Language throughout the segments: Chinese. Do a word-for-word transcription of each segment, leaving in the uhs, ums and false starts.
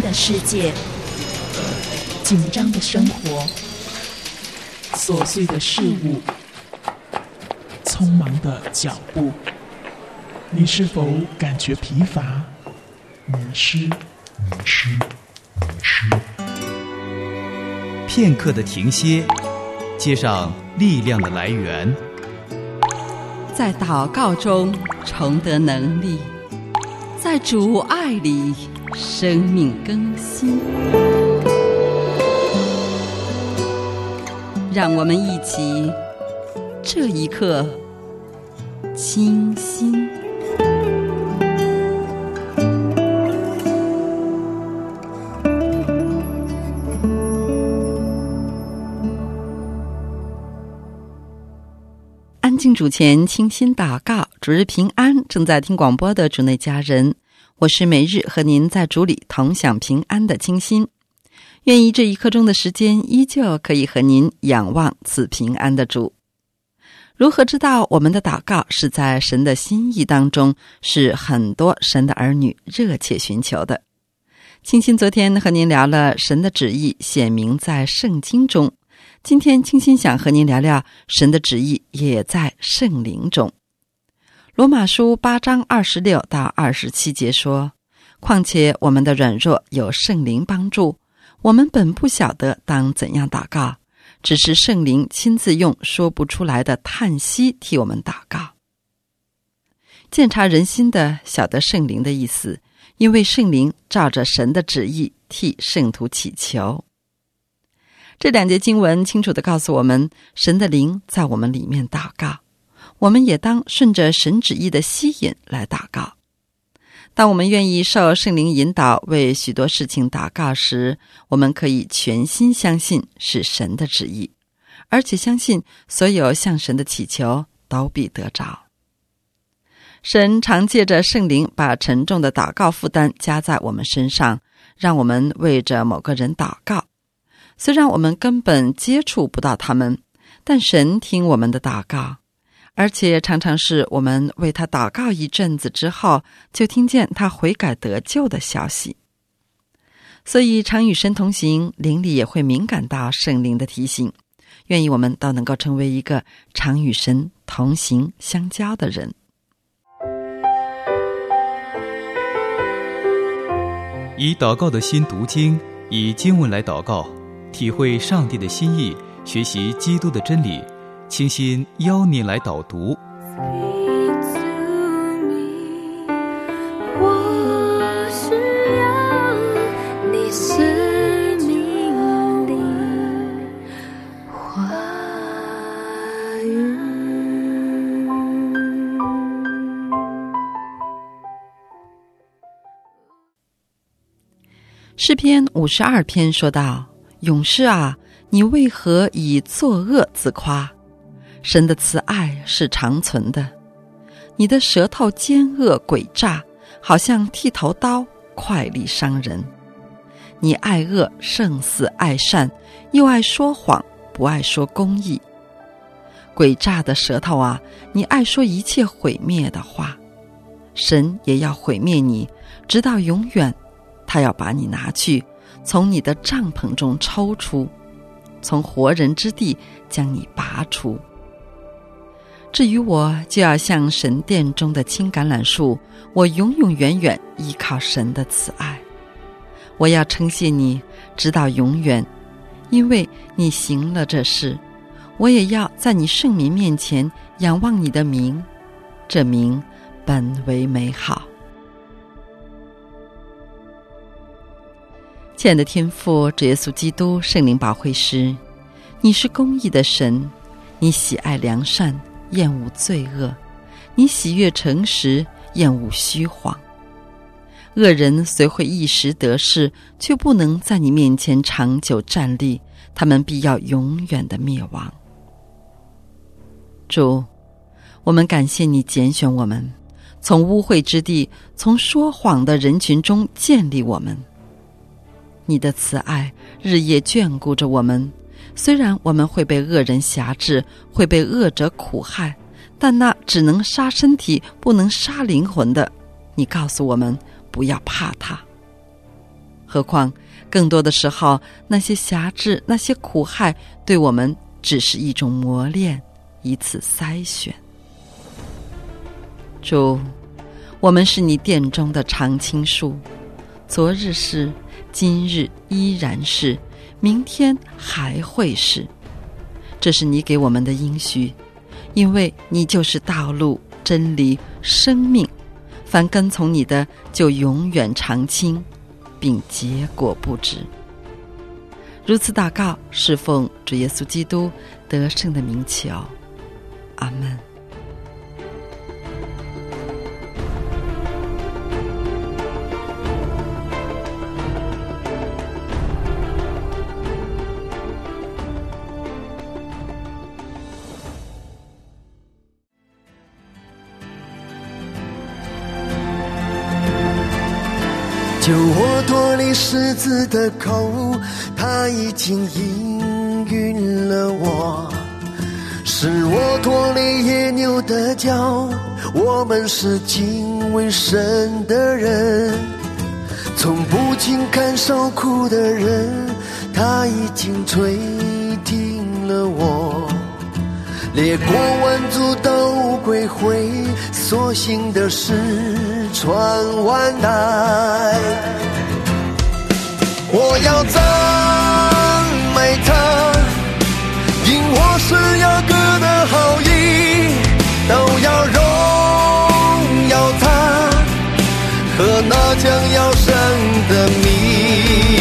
的世界，紧张的生活，琐碎的事物，匆忙的脚步，你是否感觉疲乏、迷失？迷失，迷失。 片刻的停歇，接上力量的来源， 在祷告中重得能力，在主爱里生命更新。让我们一起这一刻清心。安静主前，清心祷告，主日平安。正在听广播的主内家人，我是每日和您在主里同享平安的清心。愿意这一刻钟的时间，依旧可以和您仰望赐平安的主。如何知道我们的祷告是在神的心意当中，是很多神的儿女热切寻求的？清心昨天和您聊了神的旨意显明在圣经中，今天清心想和您聊聊神的旨意也在圣灵中。罗马书八章二十六到二十七节说，况且我们的软弱有圣灵帮助，我们本不晓得当怎样祷告，只是圣灵亲自用说不出来的叹息替我们祷告。鉴察人心的晓得圣灵的意思，因为圣灵照着神的旨意替圣徒祈求。这两节经文清楚地告诉我们，神的灵在我们里面祷告，我们也当顺着神旨意的吸引来祷告。当我们愿意受圣灵引导为许多事情祷告时，我们可以全心相信是神的旨意，而且相信所有向神的祈求都必得着。神常借着圣灵把沉重的祷告负担加在我们身上，让我们为着某个人祷告。虽然我们根本接触不到他们，但神听我们的祷告，而且常常是我们为他祷告一阵子之后，就听见他悔改得救的消息。所以常与神同行，灵里也会敏感到圣灵的提醒。愿意我们都能够成为一个常与神同行相交的人。 以祷告的心读经，以经文来祷告，体会上帝的心意，学习基督的真理。清心邀你来导读。 我需要你生命的话语。 诗篇五十二篇说道，勇士啊，你为何以作恶自夸？神的慈爱是长存的，你的舌头奸恶诡诈，好像剃头刀，快利伤人。你爱恶胜似爱善，又爱说谎，不爱说公义。诡诈的舌头啊，你爱说一切毁灭的话，神也要毁灭你，直到永远。他要把你拿去，从你的帐篷中抽出，从活人之地将你拔出。至于我，就要像神殿中的青橄榄树，我永永远远依靠神的慈爱。我要称谢你，直到永远，因为你行了这事。我也要在你圣民面前仰望你的名，这名本为美好。亲爱的天父，主耶稣基督圣灵保惠师，你是公义的神，你喜爱良善，厌恶罪恶，你喜悦诚实，厌恶虚谎。恶人虽会一时得势，却不能在你面前长久站立，他们必要永远的灭亡。主，我们感谢你拣选我们，从污秽之地，从说谎的人群中建立我们。你的慈爱日夜眷顾着我们，虽然我们会被恶人辖制，会被恶者苦害，但那只能杀身体不能杀灵魂的，你告诉我们不要怕他。 何况更多的时候，那些辖制，那些苦害，对我们只是一种磨练，一次筛选。主，我们是你殿中的常青树，昨日是，今日依然是，明天还会是。这是你给我们的应许，因为你就是道路、真理、生命，凡跟从你的就永远常青，并结果不止。如此祷告，是奉主耶稣基督得胜的名求，阿们。 救我脱离狮子的口，他已经应允了我；使我脱离野牛的角，我们是敬畏神的人。从不轻看受苦的人，他已经垂听了我。列国万族都归回，所行的事传万代。我要赞美他，因我是雅各的好意，都要荣耀他和那将要生的名。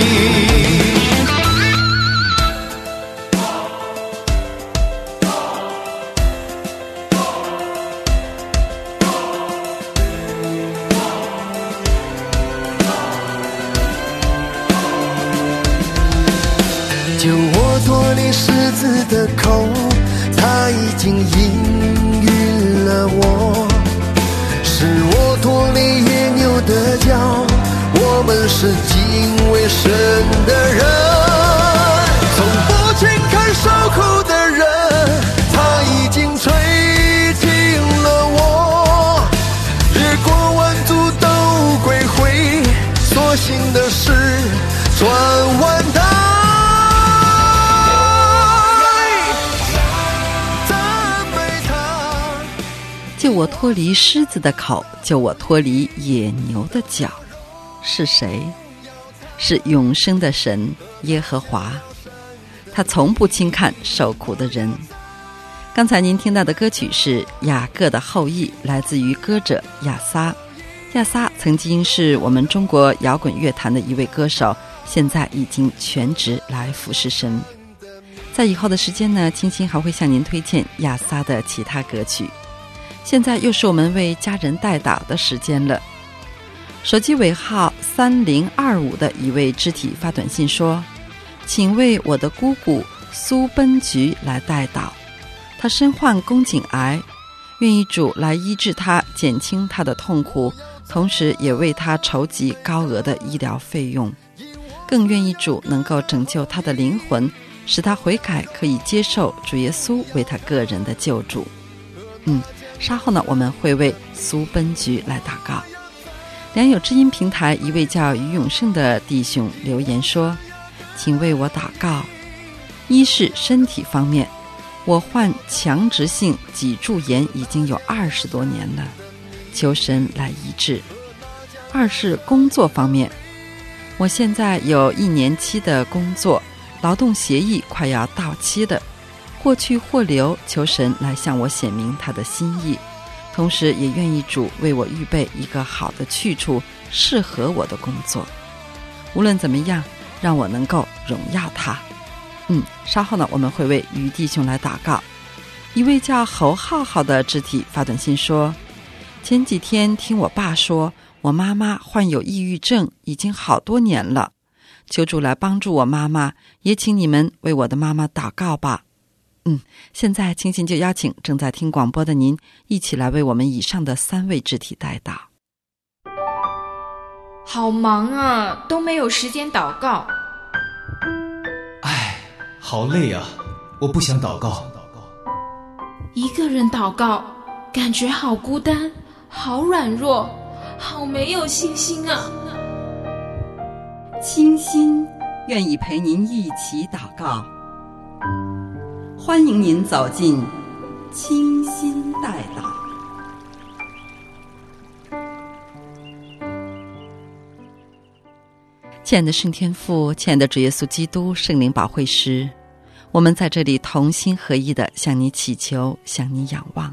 救我脱离狮子的口，他已经应允了我；使我脱离野牛的角，我们是敬畏神的人。从不轻看受苦的人，他已经垂听了我。越过万族都归回，所行的事传万代。 救我脱离狮子的口，救我脱离野牛的角，是谁？是永生的神耶和华，他从不轻看受苦的人。刚才您听到的歌曲是雅各的后裔，来自于歌者亚撒。亚撒曾经是我们中国摇滚乐坛的一位歌手，现在已经全职来服侍神。在以后的时间呢，青青还会向您推荐亚撒的其他歌曲。现在又是我们为家人代祷的时间了。手机尾号三零二五的一位肢体发短信说，请为我的姑姑苏奔菊来代祷，她身患宫颈癌，愿意主来医治她，减轻她的痛苦，同时也为她筹集高额的医疗费用，更愿意主能够拯救她的灵魂，使她悔改，可以接受主耶稣为她个人的救主。嗯稍后呢，我们会为苏奔菊来祷告。良友知音平台一位叫于永胜的弟兄留言说，请为我祷告。一是身体方面，我患强直性脊柱炎已经有二十多年了，求神来医治。二是工作方面，我现在有一年期的工作，劳动协议快要到期了，或去或留，求神来向我显明他的心意，同时也愿意主为我预备一个好的去处，适合我的工作。无论怎么样，让我能够荣耀他。嗯，稍后呢，我们会为于弟兄来祷告。一位叫侯浩浩的肢体发短信说，前几天听我爸说，我妈妈患有抑郁症，已经好多年了，求主来帮助我妈妈，也请你们为我的妈妈祷告吧。嗯，现在青青就邀请正在听广播的您，一起来为我们以上的三位肢体代祷。 好忙啊，都没有时间祷告。 唉，好累啊，我不想祷告。 一个人祷告，感觉好孤单，好软弱，好没有信心啊。 清心愿意陪您一起祷告，欢迎您走进清心代祷。亲爱的圣天父，亲爱的主耶稣基督，圣灵保惠师，我们在这里同心合一地向你祈求，向你仰望。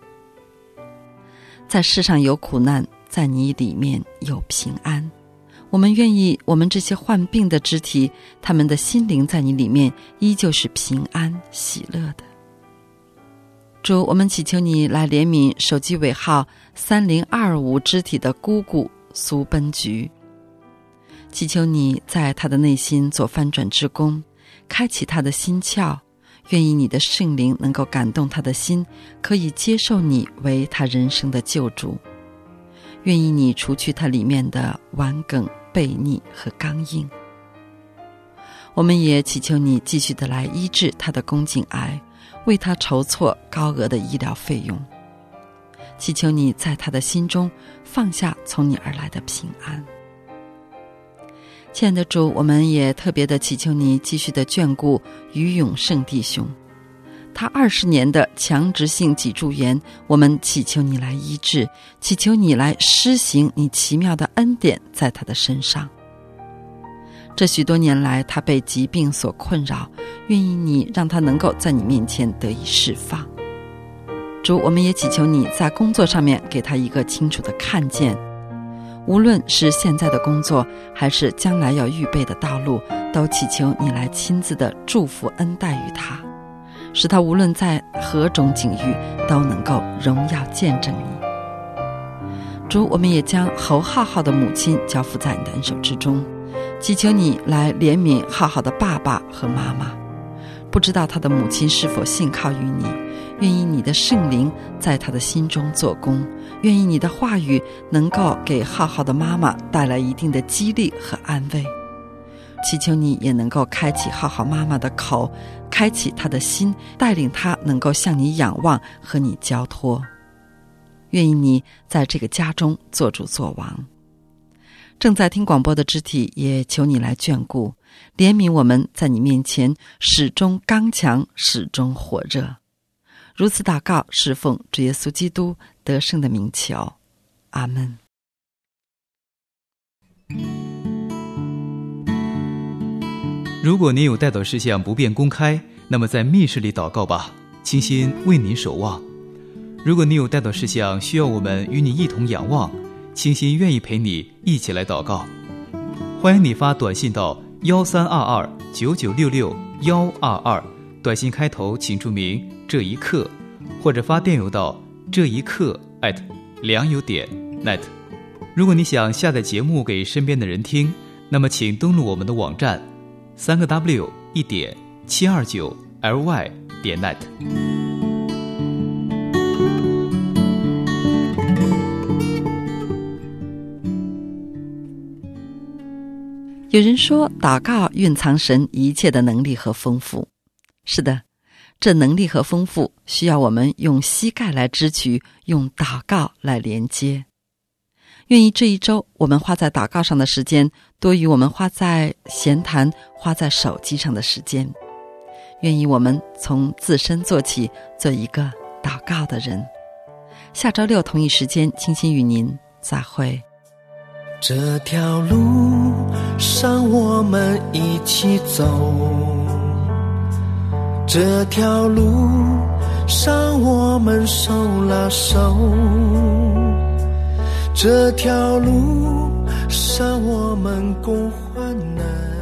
在世上有苦难，在你里面有平安。我们愿意我们这些患病的肢体，他们的心灵在你里面依旧是平安喜乐的。主，我们祈求你来怜悯手机尾号三零二五肢体的姑姑苏奔菊，祈求你在他的内心做翻转之功，开启他的心窍，愿意你的圣灵能够感动他的心，可以接受你为他人生的救主。愿意你除去他里面的顽梗、悖逆和刚硬。我们也祈求你继续的来医治他的宫颈癌，为他筹措高额的医疗费用。祈求你在他的心中放下从你而来的平安。亲爱的主，我们也特别的祈求你继续的眷顾于永胜弟兄，他二十年的强直性脊柱炎，我们祈求你来医治，祈求你来施行你奇妙的恩典在他的身上。这许多年来他被疾病所困扰，愿意你让他能够在你面前得以释放。主，我们也祈求你在工作上面给他一个清楚的看见，无论是现在的工作还是将来要预备的道路，都祈求你来亲自的祝福恩待于他，使他无论在何种境遇都能够荣耀见证你。主，我们也将侯浩浩的母亲交付在你的恩手之中，祈求你来怜悯浩浩的爸爸和妈妈，不知道他的母亲是否信靠于你，愿意你的圣灵在他的心中做工，愿意你的话语能够给浩浩的妈妈带来一定的激励和安慰。祈求你也能够开启浩浩妈妈的口，开启她的心，带领她能够向你仰望和你交托。愿意你在这个家中做主做王。正在听广播的肢体也求你来眷顾，怜悯我们在你面前始终刚强，始终火热。如此祷告，侍奉主耶稣基督得胜的名求，阿们。 如果您有代祷事项不便公开，那么在密室里祷告吧，清心为您守望。如果您有代祷事项需要我们与你一同仰望，清心愿意陪你一起来祷告。欢迎你发短信到幺三二二九九六六幺二二，短信开头请注明这一刻，或者发电邮到这一刻 at 良友点 net。 如果你想下载节目给身边的人听，那么请登录我们的网站三个 w 一点七二九 ly 点 net。 有人说祷告蕴藏神一切的能力和丰富，是的，这能力和丰富需要我们用膝盖来支取，用祷告来连接。愿意这一周我们花在祷告上的时间多于我们花在闲谈、花在手机上的时间。愿意我们从自身做起，做一个祷告的人。下周六同一时间，清心与您再会。 这条路上我们一起走，这条路上我们手拉手，这条路上我们共患难。